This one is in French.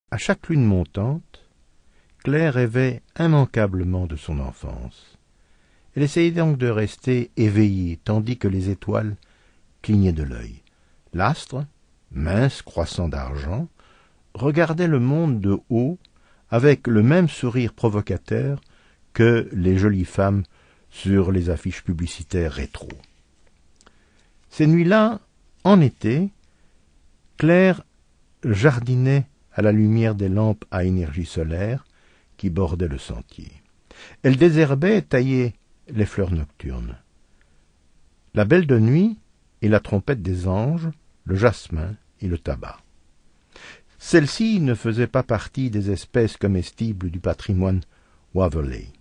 À chaque lune montante, Claire rêvait immanquablement de son enfance. Elle essayait donc de rester éveillée, tandis que les étoiles clignaient de l'œil. L'astre, mince croissant d'argent, regardait le monde de haut avec le même sourire provocateur que les jolies femmes sur les affiches publicitaires rétro. Ces nuits-là, en été, Claire jardinait à la lumière des lampes à énergie solaire qui bordaient le sentier. Elle désherbait et taillait les fleurs nocturnes. La belle de nuit et la trompette des anges, le jasmin et le tabac. Celle-ci ne faisait pas partie des espèces comestibles du patrimoine Waverley.